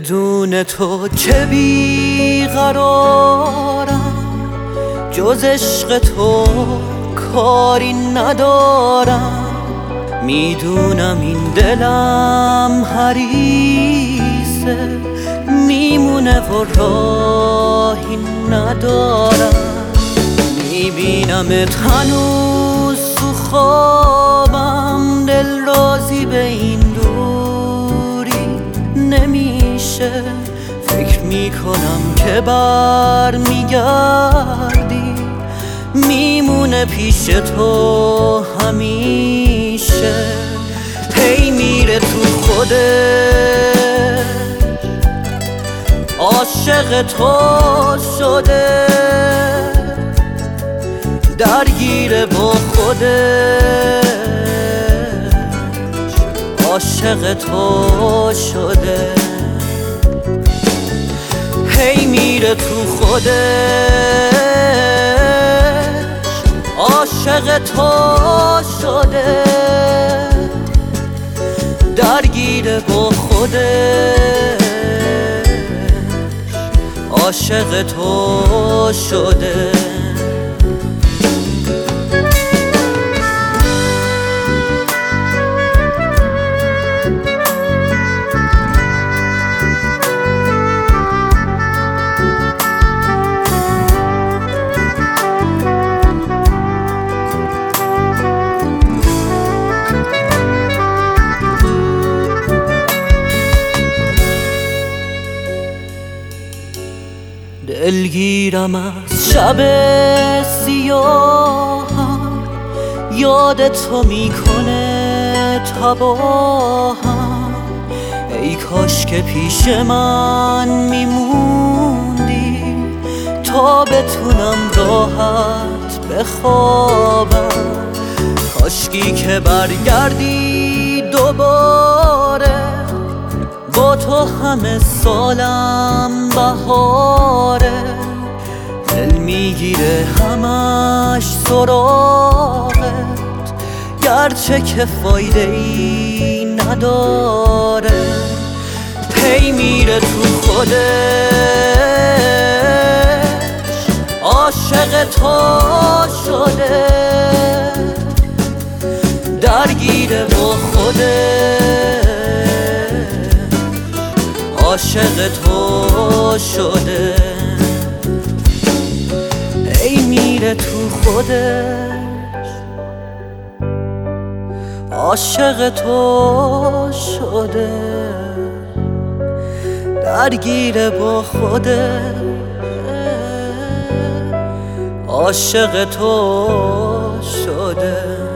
بدون تو چه بیقرارم، جز عشق تو کاری ندارم. میدونم این دلم حریصه، میمونه و راهی ندارم. میبینمت هنوز تو خوابم، دل راضی به این دوری نمیشه. فکر میکنم که برمیگردی، میمونه پیش تو همیشه. هی میره تو خودش، عاشق تو شده، درگیره با خودش، عاشق تو شده. هی میره تو خودش، عاشق تو شده، درگیره با خودش، عاشق تو شده. دلگیرم از شب سیاهم، یاد تو میکنه تباهم. ای کاش که پیش من میموندی، تا بتونم راحت بخوابم. کاشکی که برگردی دوباره، با تو همه سالم بهاره. دل میگیره همش سراغت، گرچه که فایده ای نداره. هی میره تو خودش، عاشق تو شده، درگیره با خودش، عاشق تو شده. ای میره تو خودش، عاشق تو شده، درگیره با خودش، عاشق تو شده.